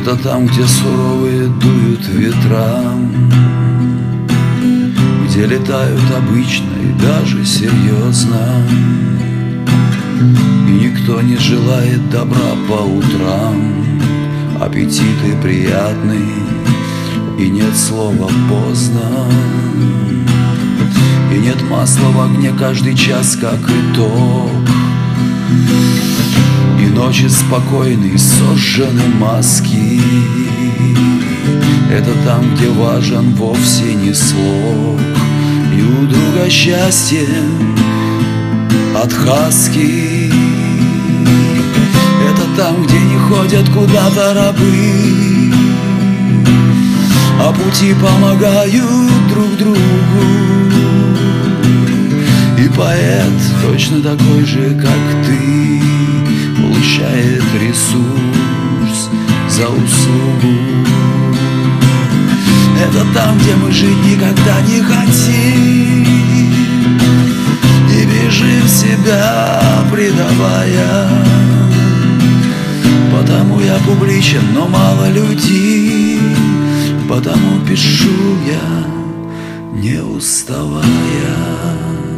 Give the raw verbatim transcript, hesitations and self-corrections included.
Это там, где суровые дуют ветра, где летают обычно и даже серьезно, и никто не желает добра по утрам. Аппетиты приятные, и нет слова поздно, и нет масла в огне каждый час, как итог. И ночи спокойные, сожжены маски. Это там, где важен вовсе не слог, и у друга счастье от хаски. Это там, где не ходят куда-то рабы, а пути помогают друг другу. И поэт, точно такой же, как ты, получает ресурс за услугу. Это там, где мы жить никогда не хотим, и бежим себя предавая. Потому я публичен, но мало людей, потому пишу я, не уставая.